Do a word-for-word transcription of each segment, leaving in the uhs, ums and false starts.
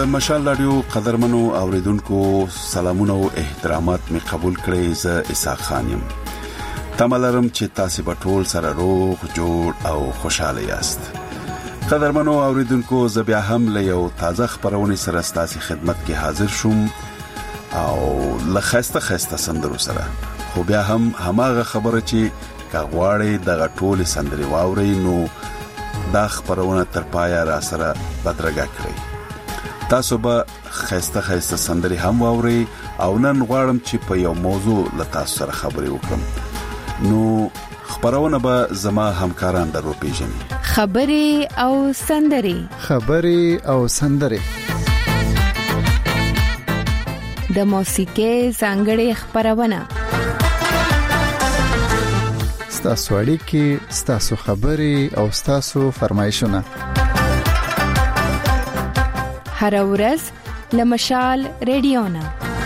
د مشال رادیو قدرمنو اوریدونکو سلامونه او احترامات می قبول کړئ. ز اسحاق خان یم. تملرم چې تاسو په ټول سره روغ جوړ او خوشاله یاست. قدرمنو اوریدونکو زه بیا هم له یو تازه خبرونه سره ستاسو خدمت کې حاضر شوم او لخسته خسته سندرو سره. خو بیا هم هماغه خبره چې کاغواړي د ټول سندري واوري نو دا خبرونه تر پایا را سره بدرګه کړئ. تاسو به خسته خسته سندري هم واوري او نن غواړم چې په یو موضوع له تاسو سره خبرې وکړم. نو خبرونه به زما همکاران درو پیژني. خبرې او سندري خبرې او سندري د موسیقي څنګه خبرونه ستاسو اړیکې ستاسو خبرې او ستاسو فرمایشونه هر ورځ لمشال رادیونا.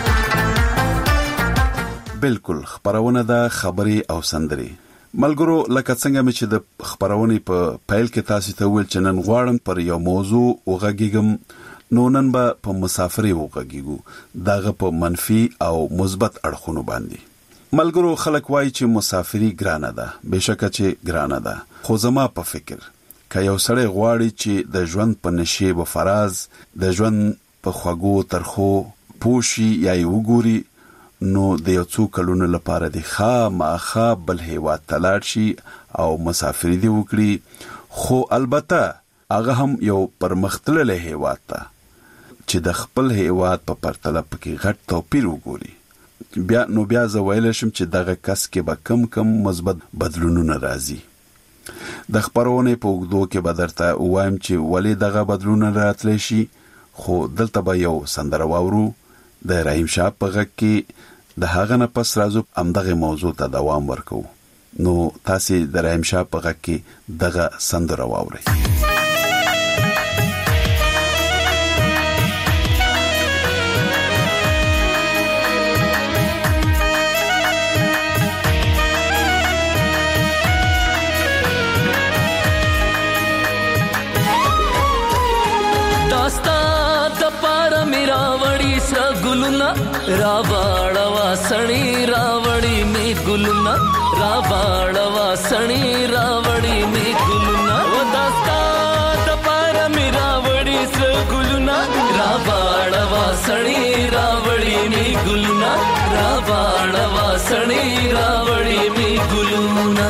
بالکل خبرونه د خبرې او سندري ملګرو لکه څنګه مې چې د خبرونې په پیل کې تاسو ته ویل چې نن غواړم پر یو موضوع وغږیږم. نو نن به په مسافرۍ وغږیږو دغه په منفي او مثبت اړخونو باندې. ملګرو خلک وایي چې مسافرۍ ګرانه ده. بهشکه چې ګرانه ده خو زما په فکر که یو سړی غواړي چې د ژوند په نشیب و فراز د ژوند په خوږو ترخو پوشي یا یو ګوري نو د یو څو کلونو لپاره د خامخا بل هیواد ته لاړ شي او مسافرۍ دی وکړي. خو البته هغه هم یو پرمختللی هیواد ته چې د خپل هیواد په پرتله پکې غټ توپیر وګوري. بیا نو بیا زه ویل شم چې دغه کس کې به کم کم مثبت بدلونونه راځي. د خبرونه په وګدو کې به درته وایم چې ولې دغه بدلونونه راتلی شي. خو دلته به یو سندره واورو د رحیم شاه په غږ کې. د هغه نه پس راځو همدغه موضوع ته دوام ورکو. نو تاسو د رحیم شاه په غږ کې دغه سندره واورئ. रावाड़वा सणी रावड़ी में गुलना रावाड़वा सणी रावड़ी में गुलना वो दास्ता दपारा में रावड़ी से गुलना रावाड़वा सणी रावड़ी में गुलना रावाड़वा सणी रावड़ी में गुलना.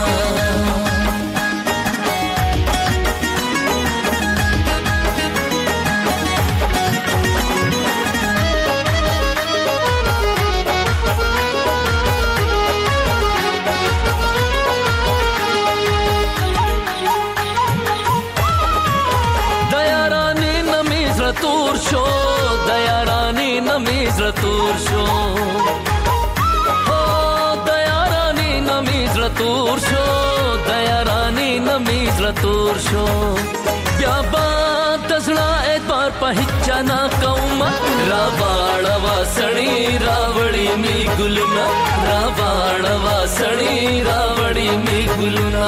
तूर शो दया रानी नमीज रतूर शो हो दया रानी नमीज रतूर शो दया रानी नमीज रतूर शो ब्याबा तसड़ा एक बार पहचा ना कौमा रावाड़वा सणी रावड़ी में गुलना रावाड़वा सणी रावड़ी में गुलना.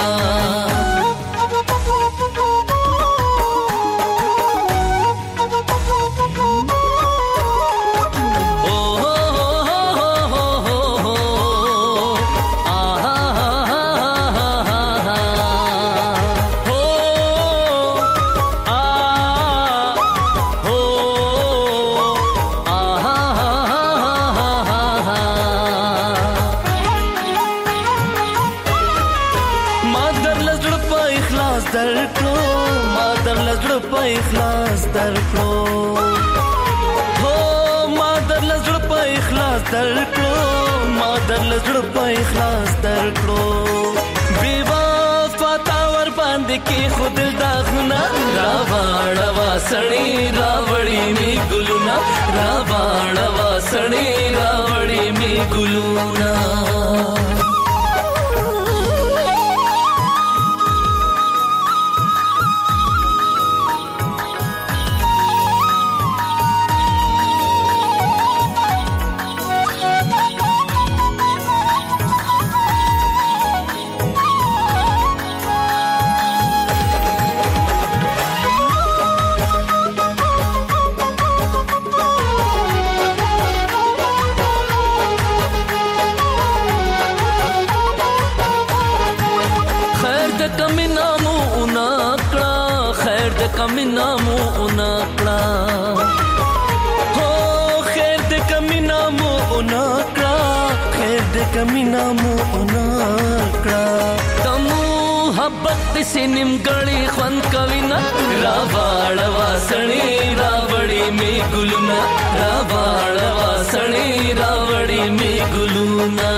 इखलास दरकलो हो मादर लजड़ पे इखलास दरकलो मादर लजड़ पे इखलास दरकलो बेवफा तावर बांध के खुद दागना रावाड़वा सणी रावड़ी में गुलना रावाड़वा सणी रावड़ी में गुलना. کمی نامو اونکړه هو خیر دې کمی نامو اونکړه خیر دې کمی نامو اونکړه تمو محبت سے نیمګړی خوان کوینا را واړوا سړی راوړی می ګلونا را واړوا سړی راوړی می ګلونا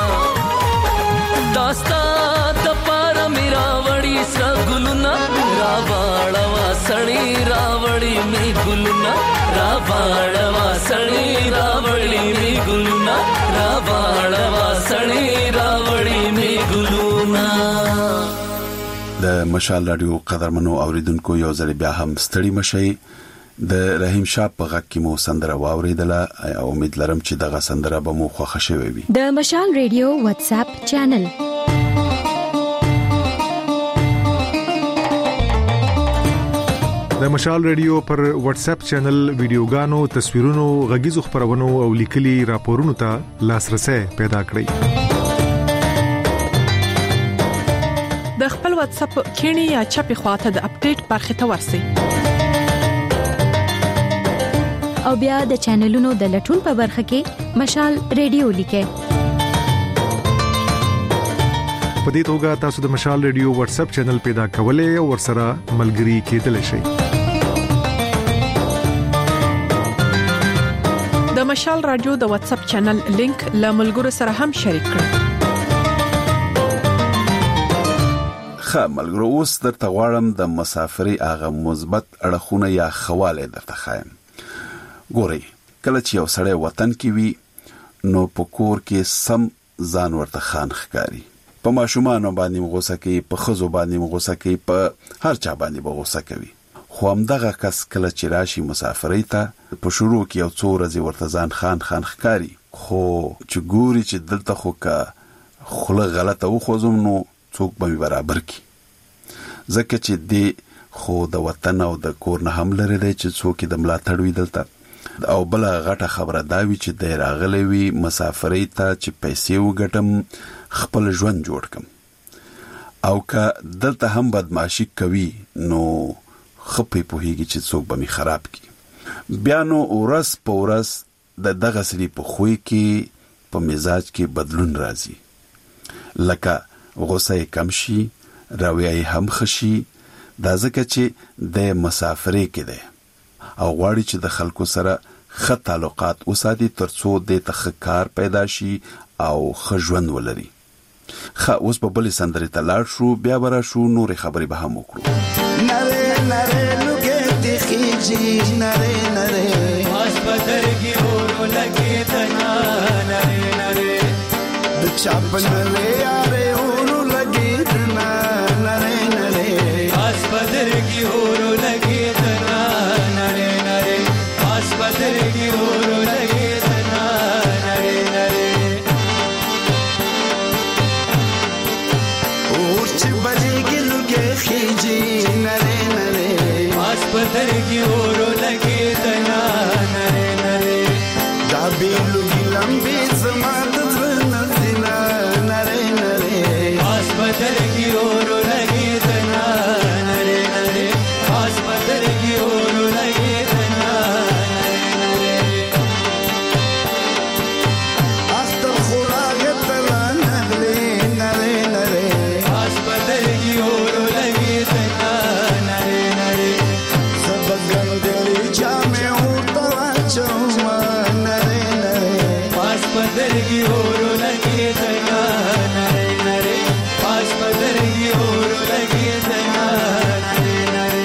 داستا د پار میرا وړی سر ګلونا را واړوا سړی راوړی می ګلونا را واړوا سړی راوړی می ګلونا را واړوا سړی راوړی می ګلونا. د مشال رادیو قدرمنو اوریدونکو یو ځل بیا هم ستړي مشي د رحیم شاه په غږ کې مو سندره واوریدله او امید لرم چې دغه سندره به مو خوښه شوي وي. د مشال رادیو واتس اپ چینل د مشال رادیو پر واتس اپ چینل ویډیوګانو تصویرونو غږیزو خبرونو او لیکلي راپورونو ته لاسرسي پیدا کړئ. د خپل واتس اپ کینی یا چپی خواته د اپډیټ برخه ته ورسئ او بیا د چینلونو د لټون په برخه کې مشال رادیو لیکئ. په دې توګه تاسو د مشال رادیو واتس اپ چینل پیدا کولای او ورسره ملګري کېدلی شئ. د مشال رادیو د واتس اپ چینل لینک له ملګرو سره هم شریک کړئ. خا ملګرو اوس درته غواړم د مسافرۍ هغه مثبت اړخونه یا خواله درته خایم. ګورئ کله چې یو سړی وطن کې وي نو په کور کې سم ځان ورته خان ښکاری، په ماشومان باندې غوسه کوي، په خزو باندې غوسه کوي، په هر چا باندې غوسه کوي. خو همدغه کس کله چې راشي مسافرۍ ته په شروع کې یو څو ورځې ورته ځان خان خان ښکاری، خو چې ګوري چې دلته خو کا خله غلطه وخوزم نو څوک به برابر کی. ځکه چې دی خو د وطن او د کور نه هم لري دی چې څوک د ملاتړ وي دلته. او بل غټه خبره دا وی چې د راغلي وي مسافرۍ ته چې پیسې وګټم خپل ژوند جوړ کم، او که دلته هم بدمعشي کوي نو خپې پوهیږي چې څوک به می خراب کی. بیا نو ورځ په ورځ د دغه سړي په خوې کې په مزاج کې بدلون راځي، لکه غوسه کم شي، رویه هم خشي، دا ځکه چې د مسافرۍ کې دی او غواړي چې د خلکو سره ښه تعلقات وساتي ترڅو د تخکار پیدا شي او ښه ژوند ولري. ښه اوس په بلې سندرې ته لاړ شو، بیا به راشو نورې خبرې به هم وکړو. نره نره لوګې دې خېجي نره نره آس بدرګي ورو لګې تنا نره نره د چاپ نره یاره ورو لګې تنا نره نره آس بدرګي ورو لګې تنا نره نره آس بدرګي ورو لګې تنا نره نره اور چې بلګي لوګې خېجي نره نره آس بدرګي ورو لګې تنا نره نره دا به لوګي لمبي زما د زنه زنا نره نره آس بدرګي ورو لګې تنا نره نره آس بدرګي ورو لګې تنا نره نره اختر خوراګت لا نغلي نره نره آس بدرګي ورو لګې تنا نره نره سبګن دلی جامه ورته چوما نره نره آس بدرګي ورو لګې تنا نره نره آس بدرګي ورو لګې تنا نره نره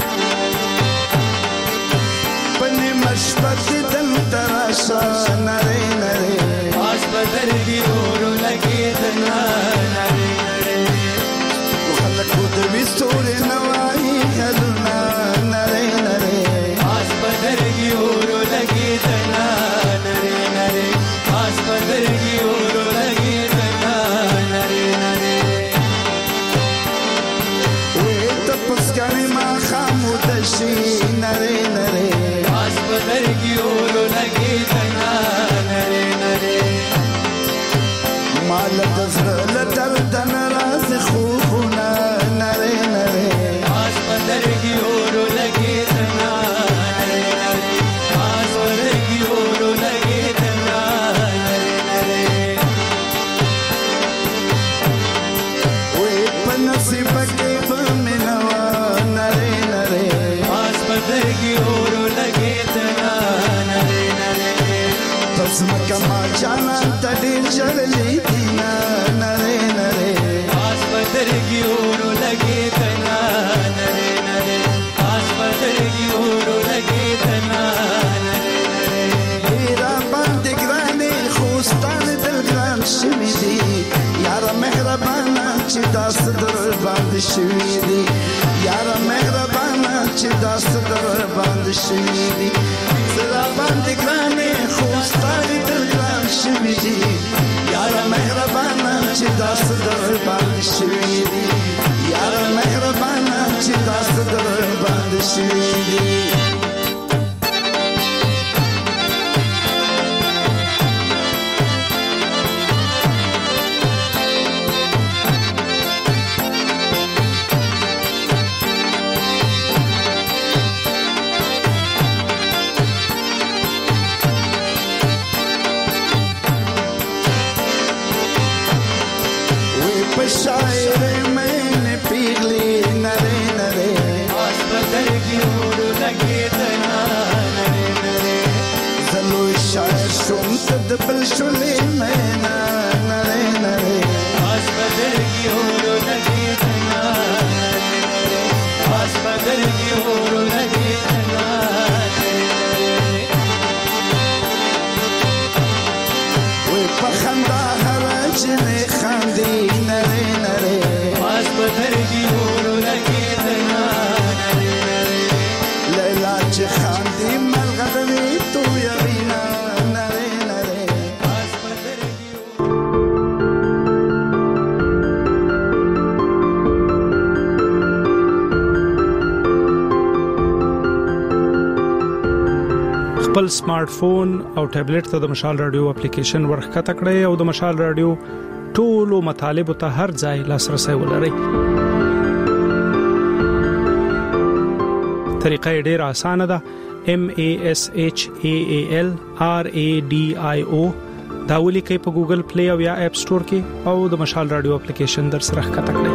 پنه مشبت دل تراشا نره نره آس بدرګي ورو لګې تنا نره نره خلکو د وستور نوای هلنا نره نره آس بدرګي ورو لګې تنا نره نره آس بدرګي ورو لګې تنا نره نره وې ته پسګانی ما خامود شي نره نره آس بدرګي ورو لګې تنا نره نره مال دزل دل دن راز خو خو نره نره آس بدرګي ورو چې داس در باندې شوي دي یاره مهربانه چې داس در باندې شوي دي زړه باندې ګرانې خو ستاري در ګران شوي دي یاره مهربانه چې داس در باندې شوي دي یاره مهربانه چې داس در باندې شوي دي शायर मैंने पीगली नरे नरे आस बदल की ओर लगे तना नरे नरे जलो शायर सुमत दबल शुले मैना नरे नरे आस बदल की ओर लगे तना नरे नरे आस बदल की ओर लगे तना नरे नरे वो पखंदा हरज ने खांदी नरे नरे आस बदल की ओर लगे तना नरे नरे लैला च खांदी मलगदवी तू यरीना नरे नरे आस बदल की خپل سمارټ فون او ټابلیټ ته د مشال رادیو اپلیکیشن ورخکته کړئ او د مشال رادیو ټولو مطالب ته هر ځای لاسرسي ولرئ. طریقه ډیره اسانه ده. M A S H A A L R A D I O دا ولیکئ په ګوګل پلی او یا اپ سٹور کې او د مشال رادیو اپلیکیشن در سره ښکته کړئ.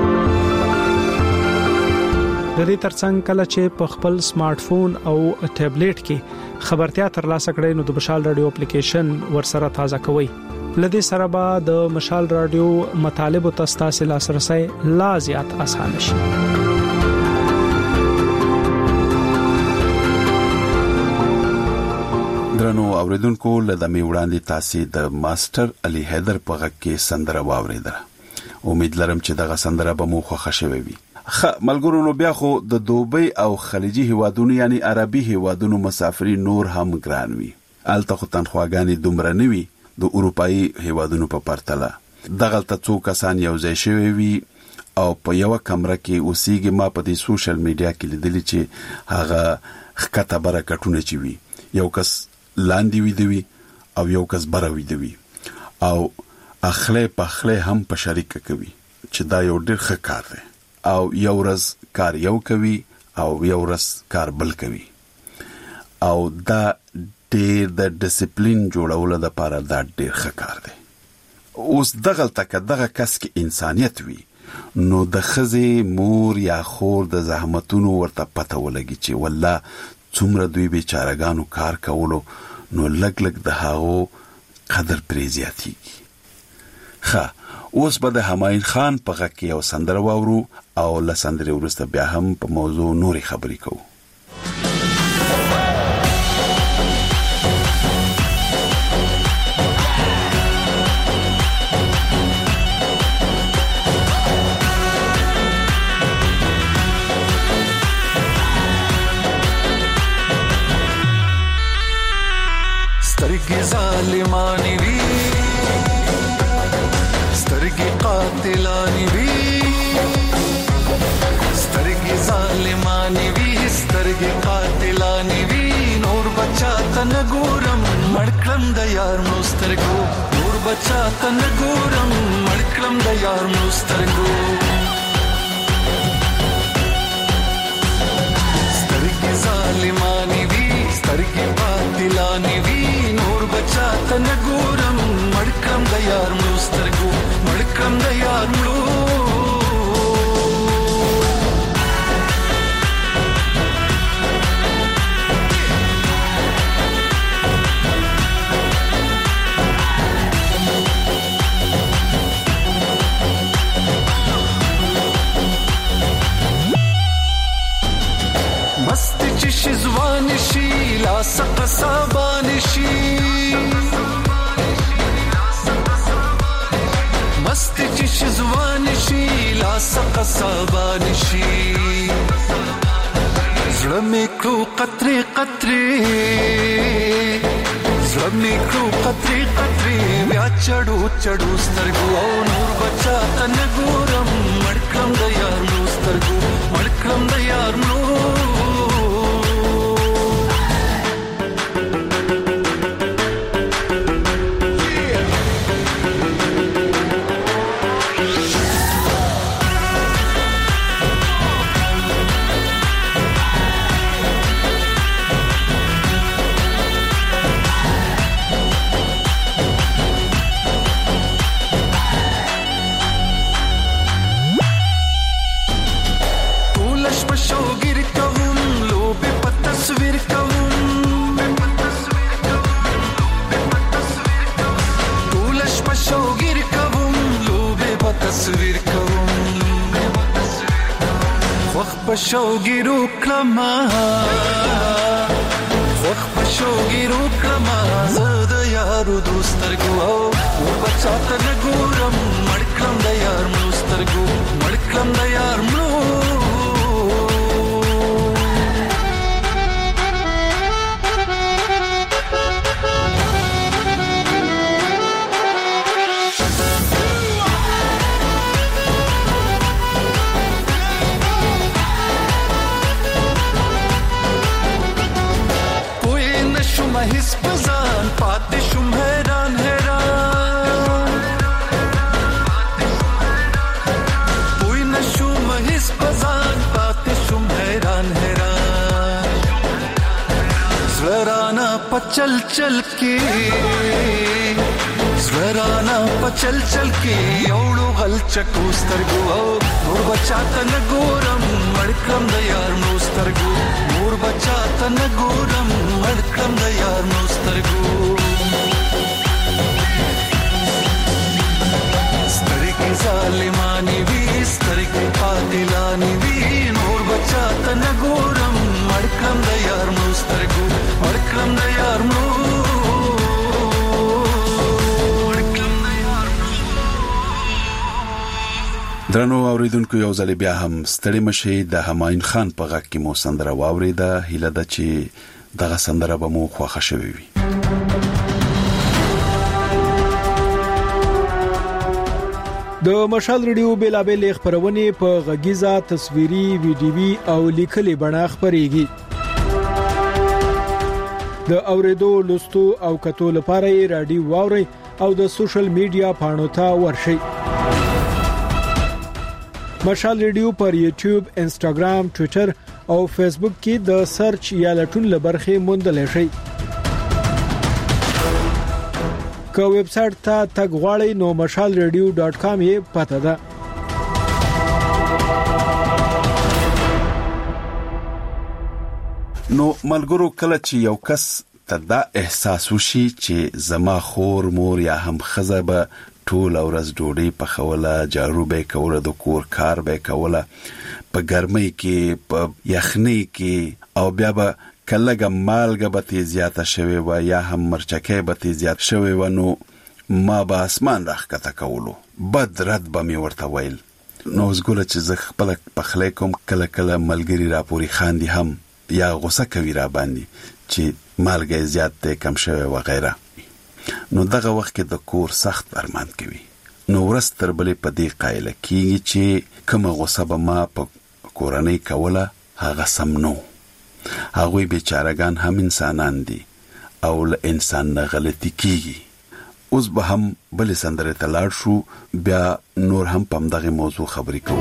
د دې ترڅنګ کله چې په خپل سمارټ فون او ټابلیټ کې خبرتیا ترلاسه کړئ نو د مشال رادیو اپلیکیشن ورسره تازه کوئ. لدې سره به د مشال رادیو مطالب او تاسو لاسرسي لا زیات آسان شي. درنو اوریدونکو لدمه وړاندې تاسو د ماستر علي حیدر په غږ کې سندره واوریدله. امید لرم چې دغه سندره به مو خوښه شوي وي. خ ملګرو نو بیا خو د دوبۍ او خلیجي هیوادونو یعنی عربي هیوادونو مسافري نور هم ګران وي. الته خو تنخواګانې دومره نه وي د اروپאי هیوادونو په پرتله. دغه ته څو کسان یو ځای شوي وي او په یو کمره کې اوسېږي. ما په دې سوشل میډیا کې لیدلی چې هغه خکته برکټونه چي وي. یو کس لاندې وي دی او یو کس بره وي دی او اخله په اخله هم په شریک کوي چې دا یو ډېر ښه کار دی او یو ورځ کار یو کوي او یو ورځ کار بل کوي او دا ډېر د ډیسپلین جوړولو لپاره دا ډېر ښه کار دی. اوس دغه تک دغه کس کې انسانيت وي نو د خزي مور یا خور د زحمتونو ورته پته ولګي چې والله څومره دوی بیچارهګانو کار کولو نو لګ لګ د هاو قدر پرې زیاتیږي. ښه اوس به د همایون خان په غږ کې یو سندره واورو او له سندرې وروسته بیا هم په موضوع نورې خبرې کوو. سترګې ظالمانې وي سترګې قاتلانې وي سترګې ظالمانې وي سترګې قاتلانې وي نور بچا تن ګورم مړکړم د یار نو سترګو نور بچا تن ګورم مړکړم د یار نو سترګو سترګې ظالمانې وي سترګې قاتلانې وي نور بچا تن ګورم مړکړم د یار نو سترګو مړکړم د یار نو مست چې شزوان شي لا سق صابان شي مست چې شزوان شي ناسق سبا نشي زړه مې کړو قطرې قطرې زړه مې کړو قطرې قطرې بیا چړو چړو سترګو او نور بچا ته نه ګورم مړ کړم د یار نو سترګو مړ کړم د یار نو شوګیرو کلمه وخت په شوګیرو کلمه زه د یارو دوسترګو او بچا ته نه ګورم مړ کړم د یار مړو سترګو مړ کړم د یار مړو هیڅ پزان پاتې شوم حیران حیران پوی نشوم هیڅ پزان پاتې شوم حیران حیران زړرانا پچل چل کې زړرانا پچل چل کې یوړو غل چکو سترګو او نور بچا ته نه ګورم مړ کړم د یار نو سترګو نور بچا ته نه ګورم مړ کړم د یار نو سترګو سترګې ظالمانی وی سترګې قاتلانی وی نور بچا ته نه ګورم مړ کړم د یار نو سترګو مړ کړم د یار نو درنو اوریدونکو یو ځل بیا هم ستړي مشي د هماین خان په غږ کې مو سندره واوریده هیله ده چې دغه سندره به مو خوښه شوي وي د مشال ریډیو بیلابل خبرونه په غږیزه تصویري ویډیوي او لیکلي بڼه خبريږي د اوریدو لوستو او کتو لپاره رادیو واوري او د سوشل میډیا پاڼو ته ورشي مشال ریډیو پر یوټیوب، انسټاګرام، ټوئیټر او فیسبوک کې د سرچ یا لټون لبرخه موندل شي. که ویب سټ ته تګ غواړئ نو مشال ریډیو ډاټ کام یې پته ده. نو ملګرو کله چې یو کس ته دا احساس وشي چې زما خور مور یا هم خزه به ټول ورځ ډوډۍ پخوله، جارو به کوله، د کور کار به کوله، په ګرمۍ کې په یخنۍ کې او بیا به کلهګه مالګه به تیز زیاته شوی و یا هم مرچکه به تیز زیات شوی و نو ما به اسمان راخکته کولو، بد رد به می ورته ویل. نو زګول چې زه خپل پخلی کوم کله کله ملګری را پوری خاندي هم یا غوسه کوي را باندې چې مالګه زیات ته کم شوی و غیره. نو دغه وخت کې د کور سخت ارمان کوي. نو ورستر بلې په دې قایله کیږي چې کومه غوسه به ما په کورنۍ کوله هغه سم نو. هغوی بیچارهګان هم انسانان دي او له انسان نه غلطي کیږي. اوس به هم بلې سندره ته لاړ شو، بیا نور هم په دغه موضوع خبرې کوو.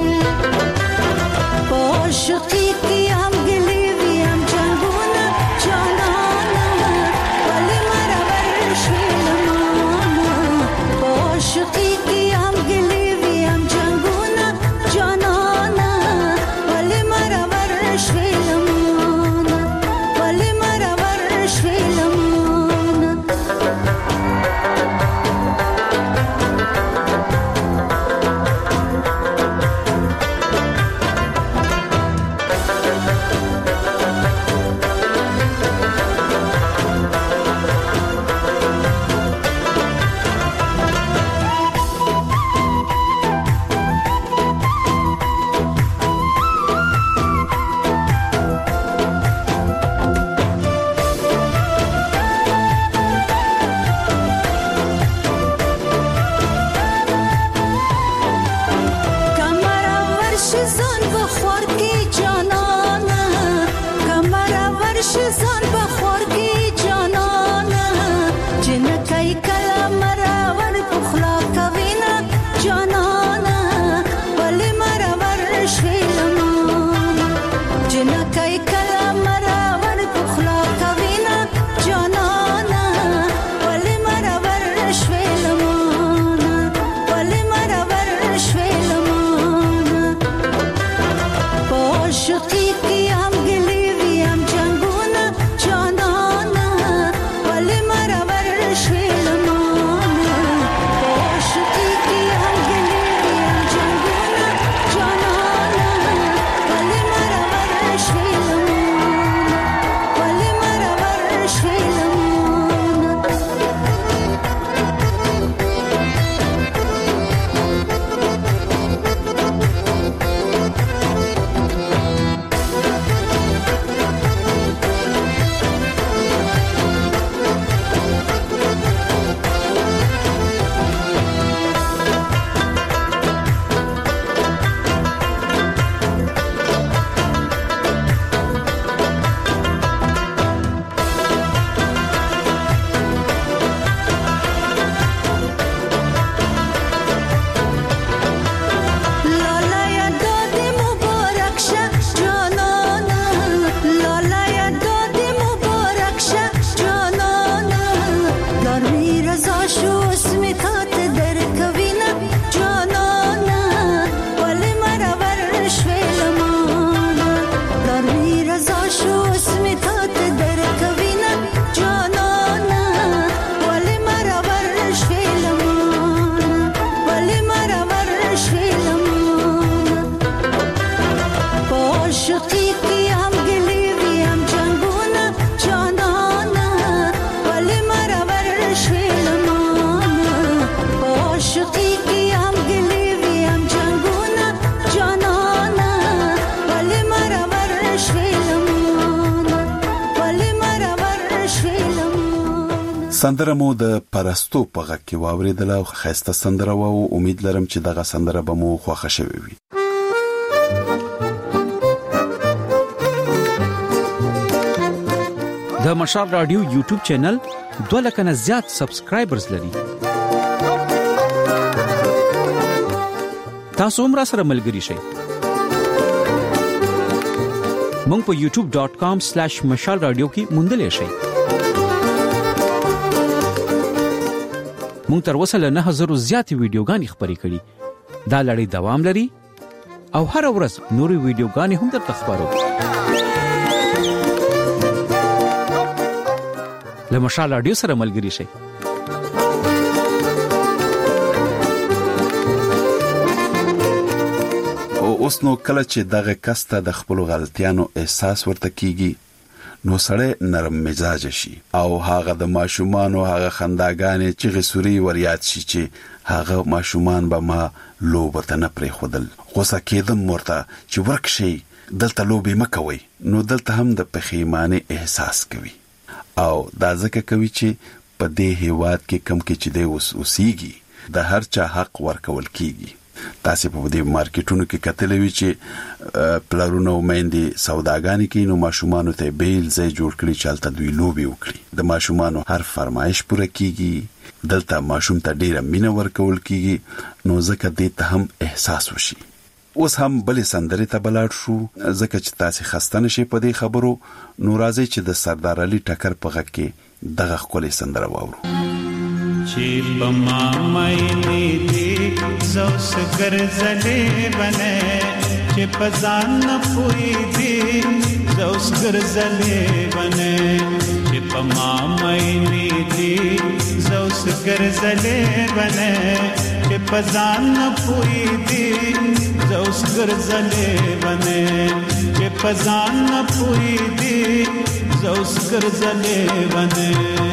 سندره مو د پرستو په غږ کې واوریدله او خسته سندره و او امید لرم چې دغه سندره به مو خوښه شوي وي. د مشال رادیو یوټیوب چینل دوه لک نه زیات سبسکرایبرز لري. تاسو هم را سره ملګري شئ. مونږ په یوټیوب ډاٹ کام سلیش مشال رادیو کې موندلې شئ. مونږ تر اوسه له نه هزار زیاتې ویډیوګانې خپرې کړې. دا لړۍ دوام لري او هر ورځ نورې ویډیوګانې هم درته خپرو. له مشال رادیو سره ملګري شئ. او اوس نو کله چې دغه کسته د خپل غلطیانو احساس ورته کیږي نو سړی نرم مزاج شي او هغه د ماشومان او هغه خنداګانې چې غسوري وریاد شي چې هغه ماشومان به ما لوبته نه پرې خودل غوسه کېدم ورته چې ورکشي دلته لوبي مکوي نو دلته هم د پخیمانه احساس کوي او دا ځکه کوي چې په دې هیواد کې کم کې چې د اوس اوسېږي د هر چا حق ورکول کیږي. تاسو په دې مارکیټونو کې کتلې وی چې پلارونو مېندې سوداګانې کوي نو ماشومان ته بیل ځای جوړ کړي چالتہ دوی لوبي وکړي. د ماشومان هر فرمایش پوره کیږي. دلته ماشوم ته ډیره مینه ورکول کیږي نو ځکه دې ته هم احساس وشي. اوس هم بلې سندرې ته بلاړ شو ځکه چې تاسو خسته نشئ په دې خبرو نو راځي چې د سردار علي ټکر په غږ کې دغه خولي سندره واورو. چې پما مې دې زوس ګرځلې بنه چې پزان نه پوي دې زوس ګرځلې بنه چې پما مې دې زوس ګرځلې بنه چې پزان نه پوي دې زوس ګرځلې بنه چې پزان نه پوي دې زوس ګرځلې بنه.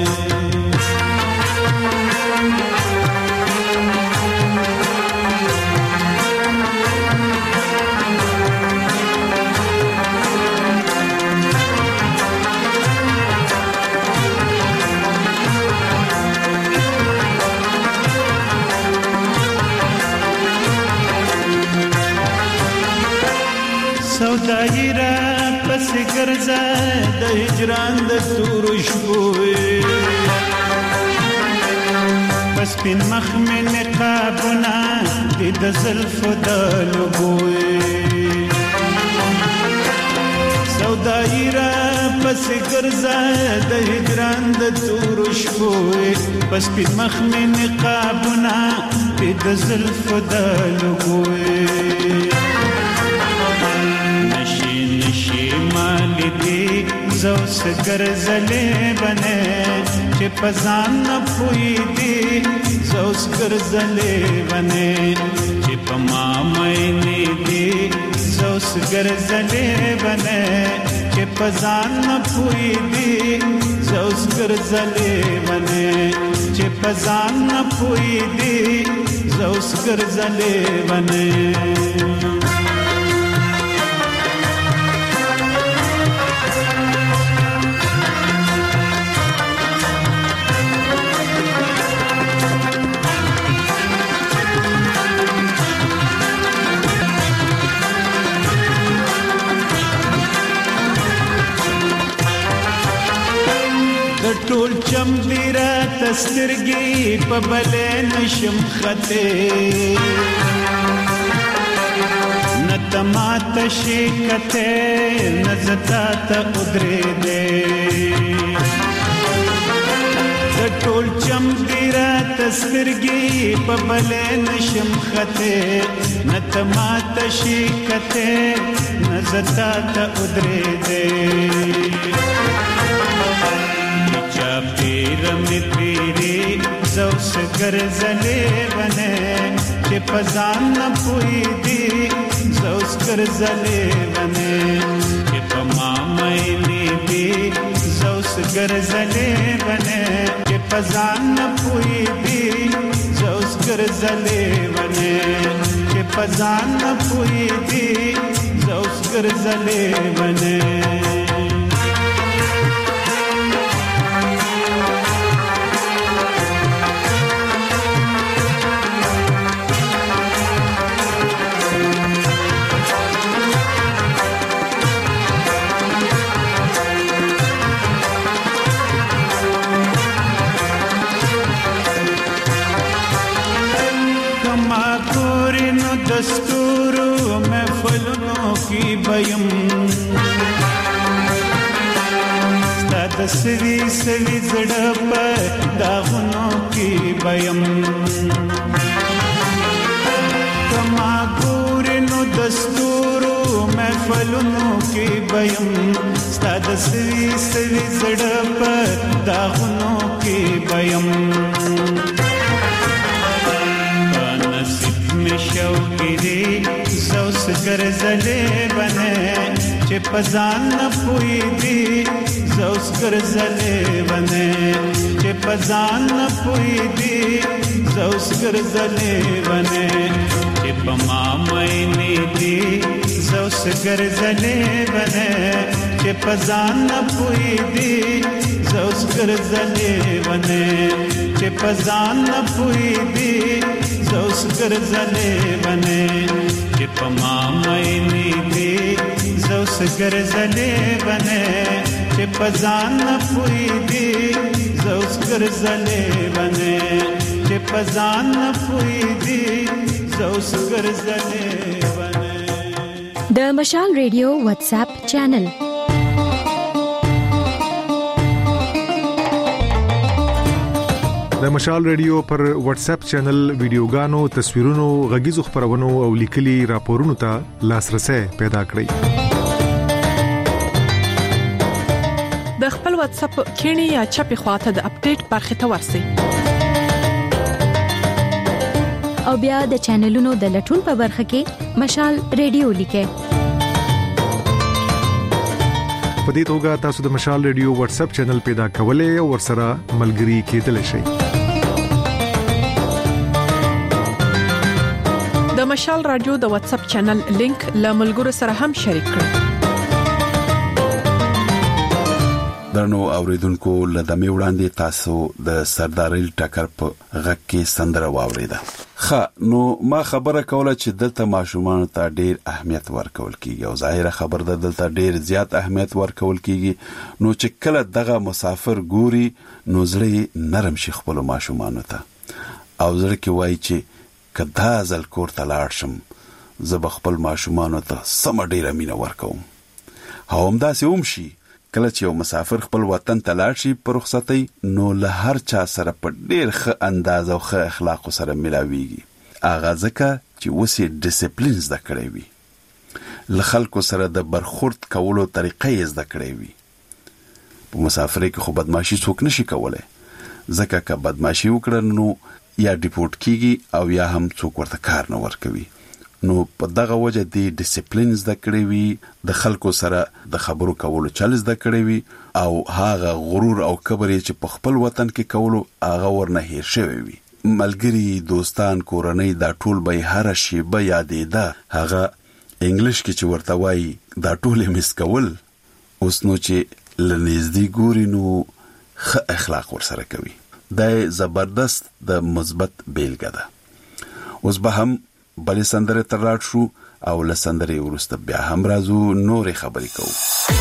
سودایره پس ګرځه د هجران د تور شپوي پس پین مخ مې نقابونه د زلف د لګوي سودایره پس ګرځه د هجران د تور شپوي پس پین مخ مې نقابونه د زلف د لګوي مالی دی زوس ګرځلې بنه چې پزان نه پوي دی زوس ګرځلې بنه چې پما مې دی زوس ګرځلې بنه چې پزان نه پوي دی زوس ګرځلې بنه چې پزان نه پوي دی زوس ګرځلې بنه. ټول چم دی را تسترګي په بلې نشم خته نتمات شي کته نزتا ته ودرې دې ټول چم دی را تسترګي په بلې نشم خته نتمات شي کته نزتا ته ودرې دې پیر می پیری زوس ګرځلې بنه چې پزان نه پوي دي زوس ګرځلې بنه چې پما مې دي زوس ګرځلې بنه چې پزان نه پوي دي زوس ګرځلې بنه چې پزان نه پوي دي زوس ګرځلې بنه. کما کورینو دستورو محفلونو کی بیم ستاد سوي سوي زړه په داغونو کی بیم کما کورینو دستورو محفلونو کی بیم ستاد سوي سوي زړه په داغونو کی بیم شوقی دی زوس گرزلے بنے چه پزان نپوئی دی زوس گرزلے بنے چه پزان نپوئی دی زوس گرزلے بنے چه پما مینی دی زوس گرزلے بنے چه پزان نپوئی دی زوس گرزلے بنے چه پزان نپوئی دی زوس گرزلے بنے چه پما مینی دی زوس گرزلے بنے چه پزان نپوئی دی زوس گرزلے بنے چه پزان نپوئی دی زوس گرزلے بنے د مشال ریډیو واتس اپ چینل د مشال ریډیو پر واتس اپ چینل ویډیوګانو تصویرونو غږیزو خبرونو او لیکلي راپورونو ته لاسرسي پیدا کړئ د خپل واتس اپ کینی یا چپی خواته د اپډیټ برخه ته ورسی او بیا د چینلونو د لټون په برخه کې مشال ریډیو لیکه په دې توګه تاسو د مشال ریډیو واتس اپ چینل پیدا کولای او ورسره ملګري کېدلی شئ د مشال رادیو د واتس اپ چینل لینک له ملګرو سره هم شریک کړئ درنو اوریدونکو لدمه وړاندې تاسو د سردارل ټکر په غږ کې سندره واوریده خا نو ما خبره کوله چې دلته ماشومان ته ډیر اهمیت ورکول کیږي او ظاهره خبر ده دلته ډیر زیات اهمیت ورکول کیږي نو چې کله دغه مسافر ګوري نو زړه نرم شي خپل ماشومان ته او زړه کې وایي چې کدا ځل کور ته لاړ شم زه خپل ماشومان ته سم ډیر مینه ورکوم هم دا سوم شي کله چې یو مسافر خپل وطن ته لاړ شي په رخصتۍ نو له هر چا سره په ډیر ښه انداز او ښه اخلاق سره ملاويږي اغه ځکه چې وسې ډیسپلین زده کړی وي له خلکو سره د برخورد کولو طریقې زده کړی وي په مسافرۍ کې خو بدمعشي څوک نشي کولای ځکه که بدمعشي وکړي نو یا ډیپورت کیږي او یا هم څوک ورته کار نه ورکوي نو په دغه وجه دی ډیسپلین زده کړی وي د خلکو سره د خبرو کولو چل زده کړی وي او هاغه غرور او کبر چې په خپل وطن کې کولو هغه ورنه هیر شوی وي ملګری دوستان کورنۍ دا ټول به هر شی به یادېده هغه انګلیش کې چې ورته وایي دا ټول مس کول اوس نو چې لنیزدي ګوري نو ښه اخلاق ورسره کوي دا زبردست د مثبت بیلګه ده اوس به هم بلې سندره ترلاټ شو او له سندرې ورسته بیا هم راځو نورې خبرې کوو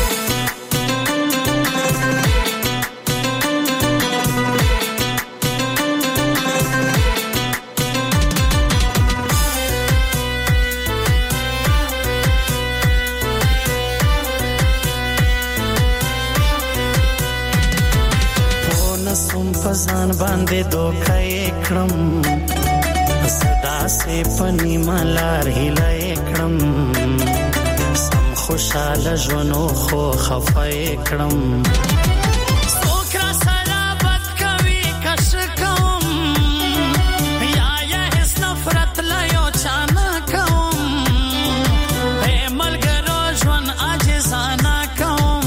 پزان باندې دوکای کړم صدا سے پنی ملار هلای کړم سم خوشاله ژوندو خو خفای کړم سوکرا سره بد کوي کش کوم یا یا هیڅ نفرت لا یو چانا کوم اے ملګرو ژوند عاجزانه کوم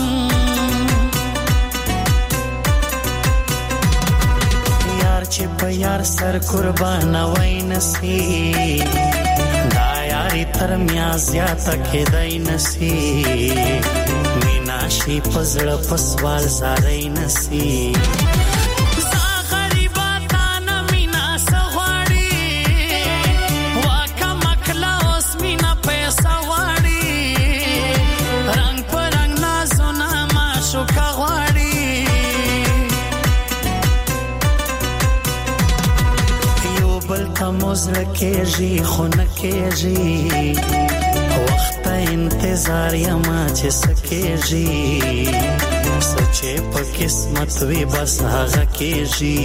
یار چې په یار سر قربان وای نسی دا یاري تر میا زیاته کېدای نسی مینا شي پزړه پسوال زارای نسی زړه کېږي خو نه کېږي وخت انتظار یما چې سکېږي سچې په قسمت وي بس هغه کېږي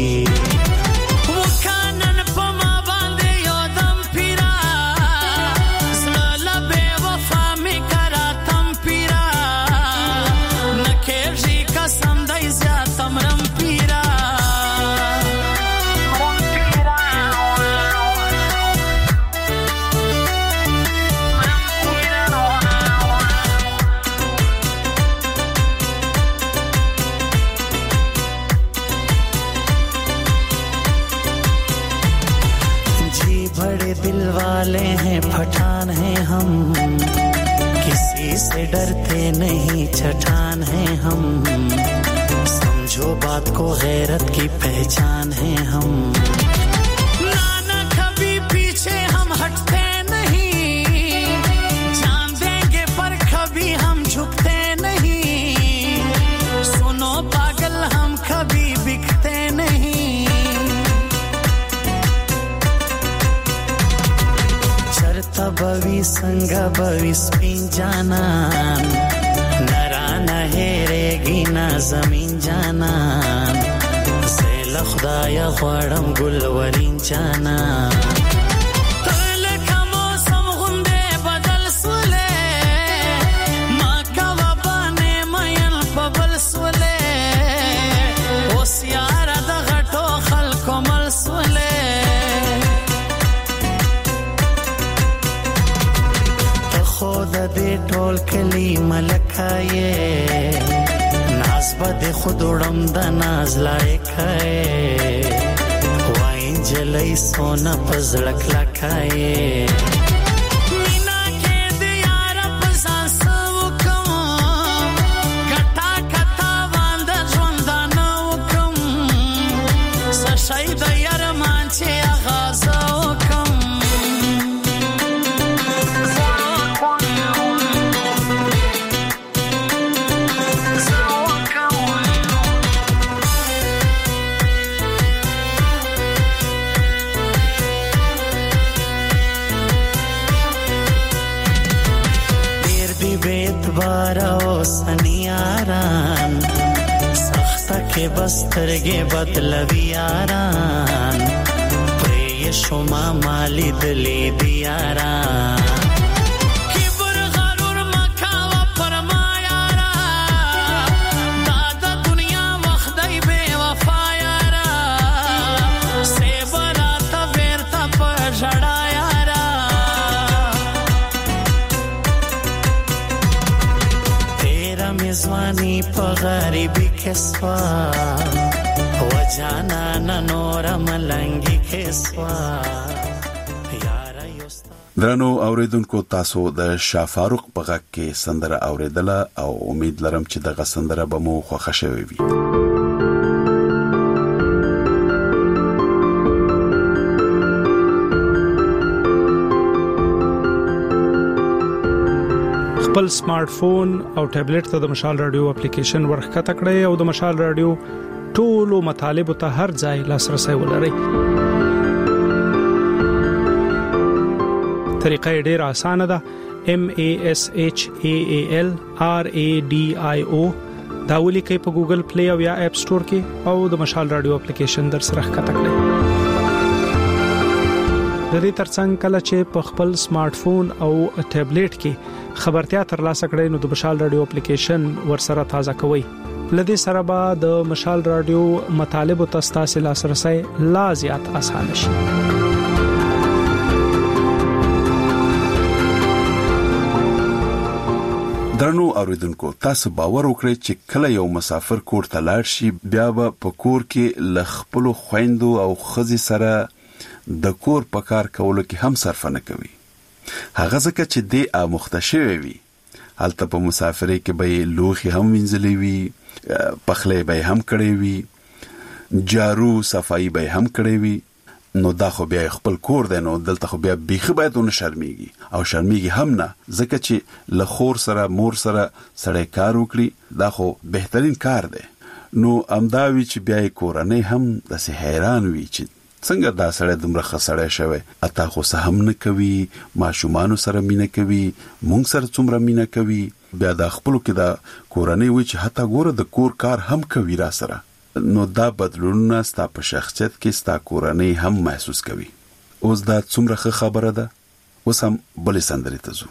वाले हैं पठान हैं हम किसी से डरते नहीं चट्टान हैं हम समझो बात को गैरत की पहचान हैं हम नाना कभी पीछे हम हटते नहीं जान देंगे पर कभी हम झुकते नहीं सुनो पागल हम कभी बिकते नहीं बवी संग बवी स्पिन जाना नरा नहेरेगी ना जमीन जाना सेल खुदाया ख्वाड़म गुलवरीन जाना तल का मौसम गुंदे बदल सुले माँ का वबाने मयन बबल सुले ओ सियारा दघटो खल्को मल सुले خود دې ټول کلی ملکایې ناز بد خود وړم د ناز لایکای وای جلای سونا پزړک لکایې مینا کې دې یار پسان سو کوم کټا کټا واند ژوند نو کوم سشای د یار مان چې آغاز وکم بارو سنیاران سخته کې بسترګې بدلوي یاران پرې شوما مالی دلی دیاران کبر غرور مکاوه پرما یارا دا د دنیا وخت دی بے وفا یارا سیبرات ورته په ژړا میزوانی په غریبی کسوا وجانا نور ملنګي کسوا درنو اوریدونکو تاسو د شاه فاروق په غږ کې سندره اوریدله او امید لرم چې دغه سندره به مو خوښه شوي وي خپل سمارټ فون او ټابلیټ ته د مشال رادیو اپلیکیشن ورخکته کړئ او د مشال رادیو ټولو مطالب ته هر ځای لاسرسي ولرئ. طریقه ډیره اسانه ده. M A S H A A L R A D I O دا ولیکئ په ګوګل پلی او یا اپ سٹور کې او د مشال رادیو اپلیکیشن در سره ښکته کړئ. د دې ترڅنګ کله چې په خپل سمارټ فون او ټابلیټ کې خبرتیا ترلاسه کړئ نو د مشال رادیو اپلیکیشن ورسره تازه کوئ. لدې سره به د مشال رادیو مطالب او تاسو لاسرسي لا زیات آسان شي. درنو اوریدونکو تاسو باور وکړئ چې کله یو مسافر کور ته لاړ شي بیا به په کور کې لخپلو خويندو او خزي سره د کور په کار کولو کې هم صرف نه کوي. هغه ځکه چې د امختشوي وي حالت په مسافرۍ کې به لوخي هم وینځلې وي پخلې به هم کړې وي جارو صفائی به هم کړې وي نو دا خو بیا خپل کور دی نو دلته خو بیا بیخي باید ونه شرمېږي او شرمېږي هم نه ځکه چې لخور سره مور سره سړی کار وکړي دا خو بهترین کار دی. نو امداوی چې بیا کورنۍ هم د حیران وي چې څنګه دا سړی دومره خسړی شوی اته خو سهم نه کوي ماشومان سره مینه کوي مونږ سره څومره مینه کوي بیا د خپل کې دا کورنۍ وی چې حتی ګوره د کور کار هم کوي را سره نو دا بدلونونه ستا په شخصیت کې ستا کورنۍ هم محسوس کوي اوس دا څومره خبره ده اوس هم بلې سندرې ته ځو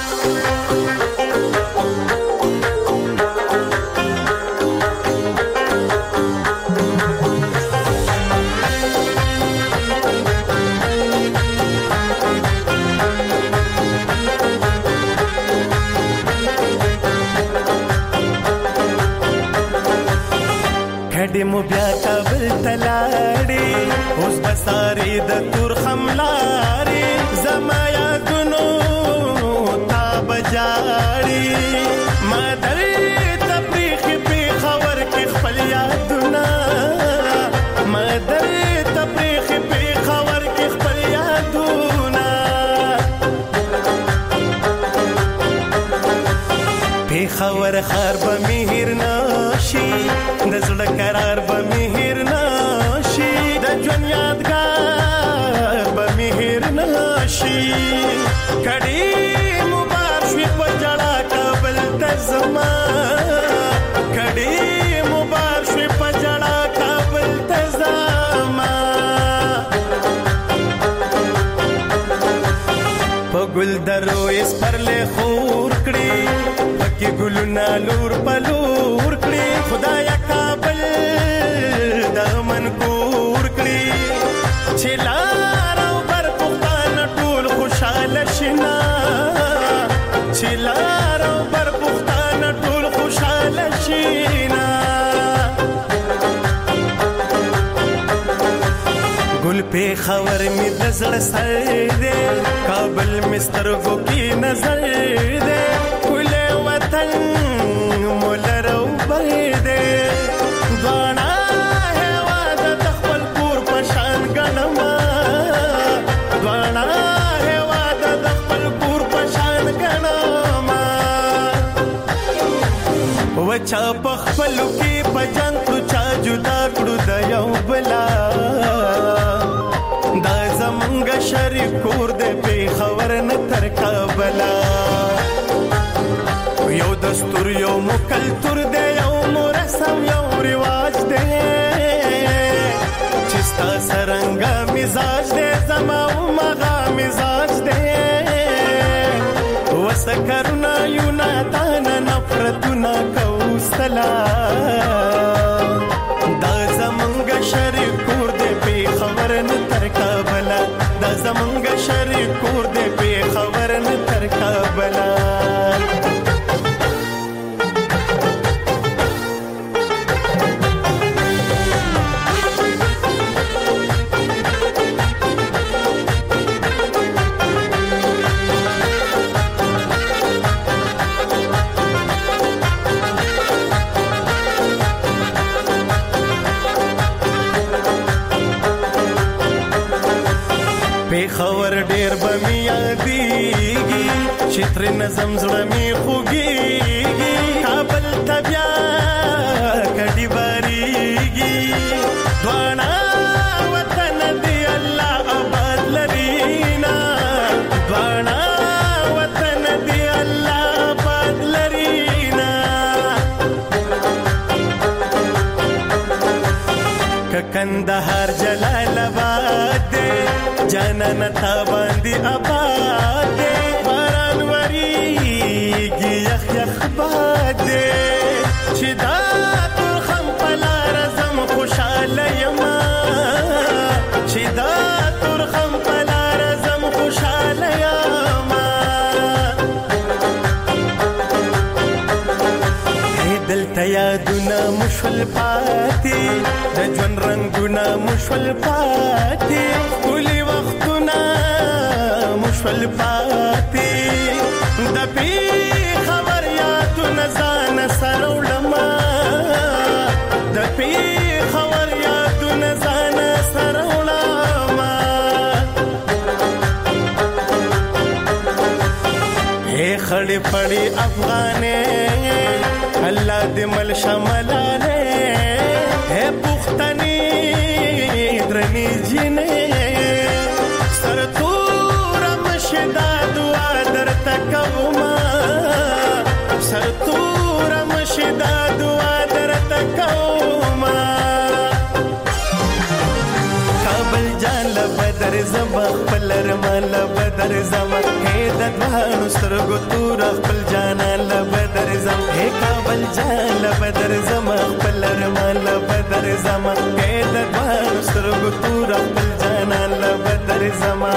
کډې مو بیا کابل تلاړې اوس بسارې د تور خملارې زما یادونو تا بجاړې ما درې تپریخ په خبر کې خپل یادونه ما درې تپریخ په خبر کې خپل یادونه په خبر خار به مهر نشي د زړه قرار به مهر نشي د ژوند یادګار به مهر نشي کډې مبار شي په جړه کابل ته زما کډې مبار شي په جړه کابل ته زما په ګل درو اس پر له خور کړي پکې ګلونه لور پلور کړي خدایا کابل دمن کور کړي چې لار او بر پختان ټول خوشاله شینا چې لار او بر پختان ټول خوشاله شینا ګل په خبر می د زړه سر دې کابل مسترګو کې نظر دې کله وطن مولرو بيدې غانا هوا د خپل پور پشان غنما غانا هوا د خپل پور پشان غنما وچا په خپل کې پجان تو چا جدا کړو د یو بلا دا زمونږ شریک کور دې په خبر نه تر کابلا یو دستور یو مکلتور دې یو مرسم یو رواج دې چستا سرنګا مزاج دې زما او مغا مزاج دې وسکرنا یو ناتان نفرتنا کوستلا دا زمونږ شریک کور دې په خبر نه تر کابلا دا زمونږ شریک کور دې په خبر نه تر کابلا خبر ډیر بمی یادېږي چتر نظم زړه می خوږېږي کابل تبیا کډي باریږي دوانا وطن دی الله آباد لرینا دوانا وطن دی الله آباد لرینا ککندهار جلال آباد جانان تا باندې آباد دې باران وریږي یخ یخ باد دې چې دا تر خم پلار زم خوشاله یما چې دا تر خم پلار زم خوشاله یما دلته یادونه مشول پاتې د ژوند رنگونه مشول پاتې ټولې وختونه مشول پاتې د پی خبر یادونه ځان سره وړما د پی خبر یادونه ځان سره وړما هي خړې پړې افغانې الله دې مل شملاله ہے پختنی در درنی جنې سر تور مشدا دعا درته کوما سر تور مشدا دعا درته کوما کابل جان بدر زما پلر مال بدر زما هې د دوانو سترګو تور خپل جان ل بدر زما هې کابل جان بدر زما پلر مال بدر زما هې د دوانو سترګو تور خپل جان ل بدر زما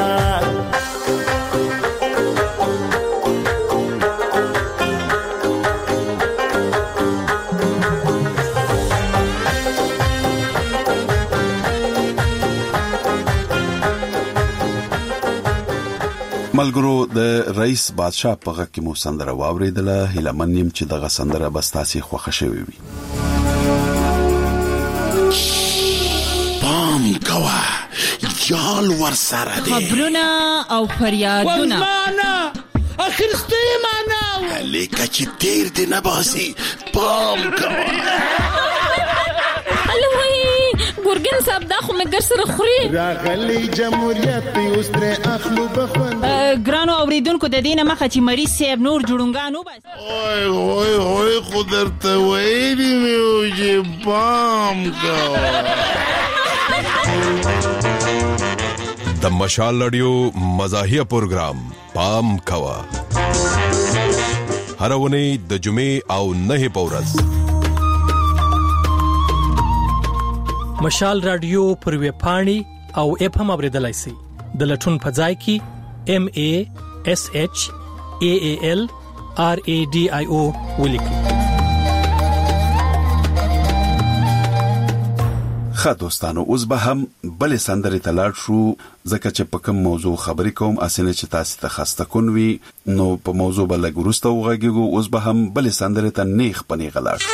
ملګرو د رئیس بادشاہ په غږ کې مو سندره واوریدله هیلمنیم چې دغه سندره بستاسي خوښه شوي وي پام کوه جال ور سره دی خبرونه او فریادونه ولمانه اخرسته معنا لیکه چې تیر دی نه باسي پام کوه ګورګن صاحب دا خو مګر سره خوري راغلی جمهوریت اوس تر اخلو بخون ګرانو اوریدونکو د دینه مخه چې مریض صاحب نور جوړونګانو بس اوه اوه اوه قدرت وېری میو چې پام کا د مشال رادیو مزاحیه پروگرام پام کوا هر ونی د جمعې او نه پورز مشال رادیو پر وی پاڼي او اپ هم اوریدلای شي د لټون په ځای کې ام ا اس اچ ا ا ال ار ا ډي اي او ولیکي ښه دوستانو اوس به هم بلې سندرې ته لاړ شو ځکه چې په کوم موضوع خبرې کوم اسنه چې تاسو ته خسته کون وي نو په موضوع بل ګروسته وغږیږو اوس به هم بلې سندرې ته نیخ پنی غلا شو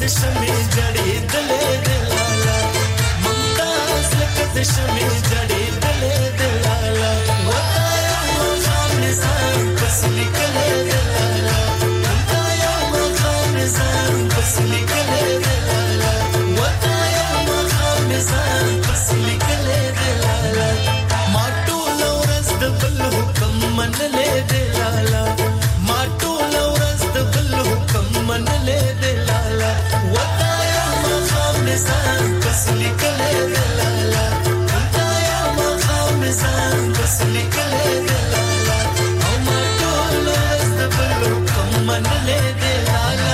شمې جړې دلې دلالا ممتاز لکه د شمې جړې دلې دلالا وتایا مخام نظام بس لیکلې دلالا وتایا مخام نظام بس لیکلې دلالا وتایا مخام نظام بس لیکلې دلالا ما ټول ورځ د بل حکم منلې دلالا ما ټول ورځ د بل حکم منلې دلالا وتایا مخام نظام بس لیکلې دلالا وتایا مخام نظام بس لیکلې دلالا او ما ټول ورځ د بل حکم منلې دلالا.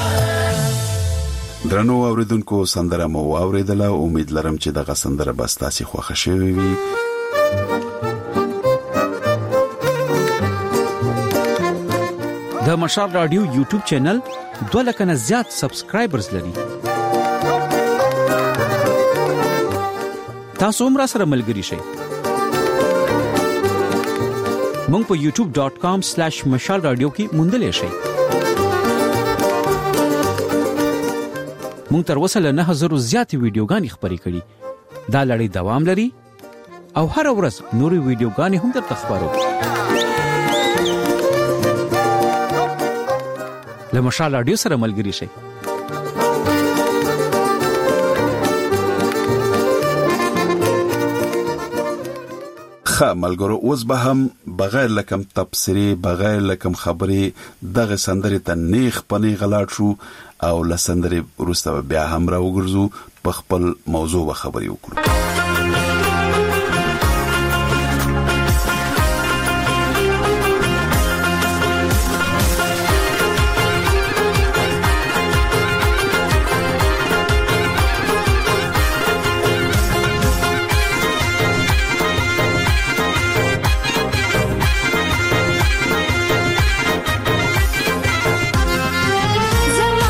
درنو اوریدونکو سندره مو اوریدله امید لرم چې دغه سندره به تاسو خوښ شوي وي. د مشال رادیو یوټیوب چینل دوه لک نه زیات سبسکرایبرز لري. تاسو هم را سره ملګري شئ. مونږ په یوټیوب ډاٹ کام سلیش مشال رادیو کې موندلې شئ. مونږ تر اوسه له نه هزار زیاتې ویډیوګانې خپرې کړې. دا لړۍ دوام لري او هر ورځ نورې ویډیوګانې هم درته خپرو. له مشال رادیو سره ملګري شئ. خا ملګرو اوس به هم بغیر لکم تبصری بغیر لکم خبري دغه سندرې ته نیخ پنی غلاټ شو او لسندرې وروسته بیا هم را وګرځو په خپل موضوع و خبري وکړو.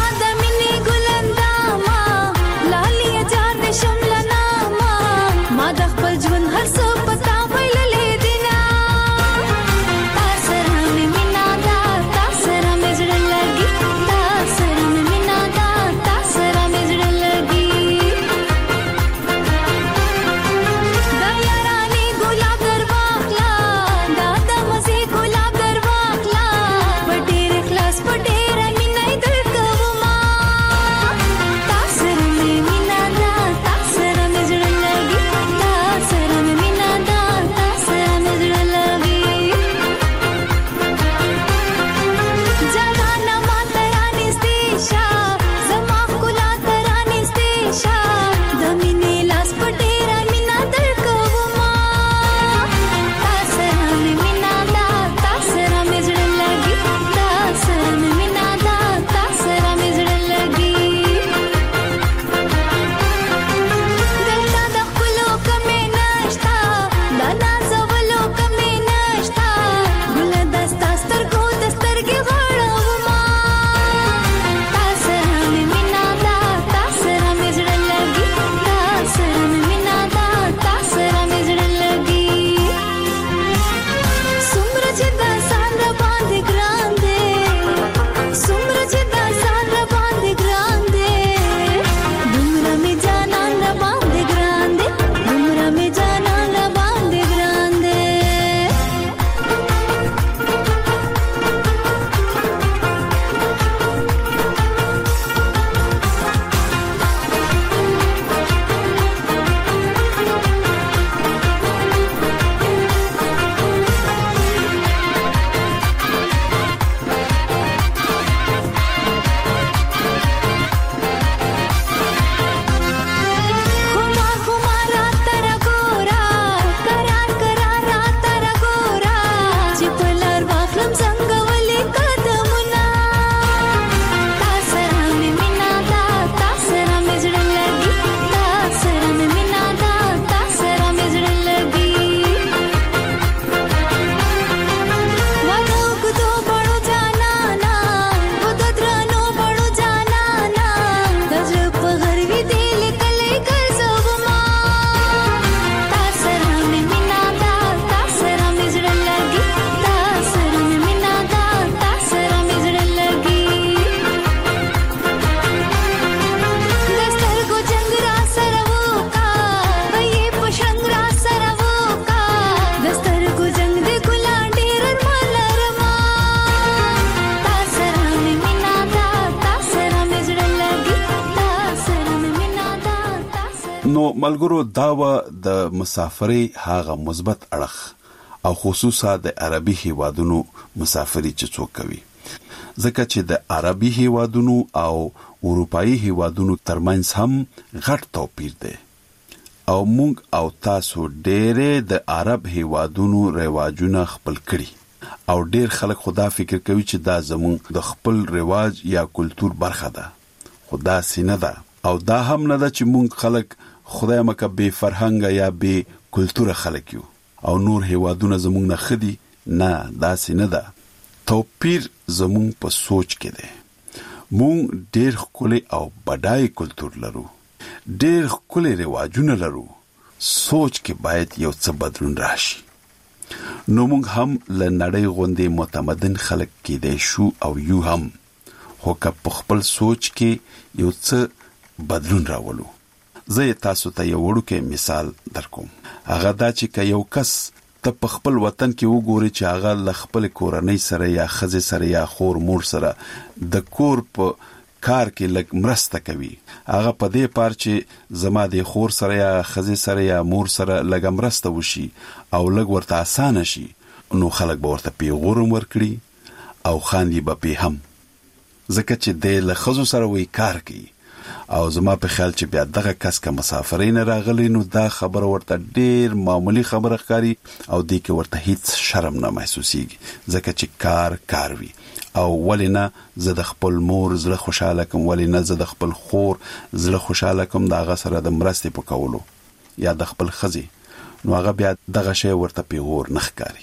ما نو ملګرو دا و د مسافرۍ هغه مثبت اړخ او خصوصا د عربي هیوادونو مسافرۍ چې څوک کوي، ځکه چې د عربي هیوادونو او اروپאי هیوادونو ترمنځ هم غټ توپیر دی او موږ او تاسو ډېرې د عرب هیوادونو رواجونه خپل کړي او ډېر خلک خدا فکر کوي چې دا زموږ د خپل رواج یا کلچر برخه ده، خدا سینه ده او دا هم نه ده چې موږ خلک خدای مکه بے فرهنګ یا بے کلچر خلک یو او نور هیوادونه زموږ نه خدي، نه دا سینه ده. توپیر زموږ په سوچ کې ده. موږ ډېر خولي او بډای کلچر لرو، ډېر خولي رواجونه لرو، سوچ کې باید یو څه بدلون راشي. نو موږ هم لنړۍ غوندې متمدن خلک کېدای شو او یو هم، خو که په خپل سوچ کې یو څه بدلون راولو. زه تاسو ته یو وړوکی مثال درکوم. هغه دا چې که یو کس ته په خپل وطن کې وګوري چې هغه ل خپل کورنۍ سره یا خزه سره یا خور مور سره د کور په کار کې لګ مرسته کوي، هغه په دې پار چې زما د خور سره یا خزه سره یا مور سره لګ مرسته وشي او لګ ورته اسانه شي، نو خلک به ورته پیغورم ورکړي او خاندي به په هم، ځکه چې د ل خزو سره وی کار کوي. او زما په خیال چې بیا دغه کس که مسافرین راغلی نو دا خبره ورته ډیر معمولی خبره ښکاري او دې کې ورته هیڅ شرم نه محسوسیږي، ځکه چې کار کار وي. او ولې نه زه د خپل مور زړه خوشاله کوم، ولې نه زه د خپل خور زړه خوشاله کوم د هغه سره د مرستې په کولو یا د خپل خزي، نو هغه بیا دغه شی ورته پیغور نه ښکاري.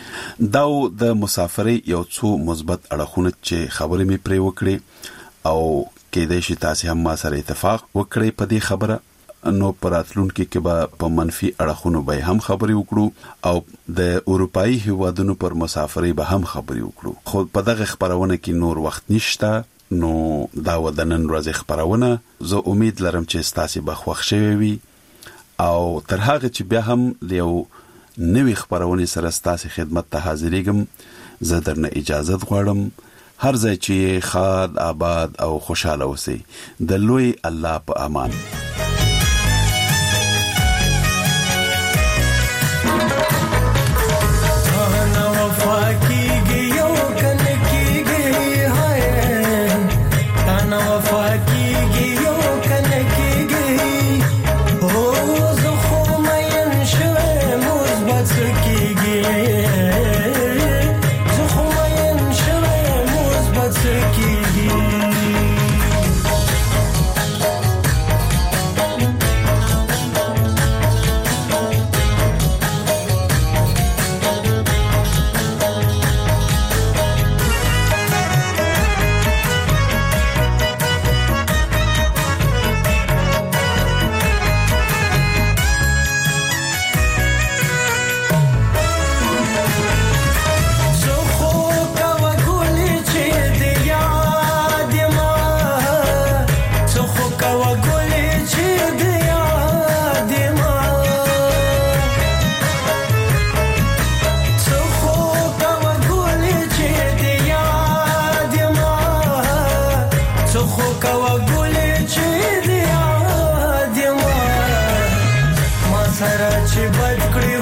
دا د مسافرۍ یو څو مثبت اړخونه چې خبرې مې پرې وکړې او کېدای شي تاسو هم ما سره اتفاق وکړئ په دې خبره. نو پراتلونکو کې به په منفي اړخونو به هم خبرې وکړو او د اروپאי هیوادونو پر مسافرۍ به هم خبرې وکړو. خو په دغه خبرونه کې نور وخت نشته، نو دا ودنن ورځ خبرونه زه امید لرم چې تاسو به خوښ شوي وي او تر هغه چې بیا هم یو نوې خبرونه سره تاسو خدمت ته حاضرېږم. زه درنه اجازه غواړم. هر ځای چې خاد آباد او خوشاله اوسئ. د لوی الله په امان. سره چې بد کړی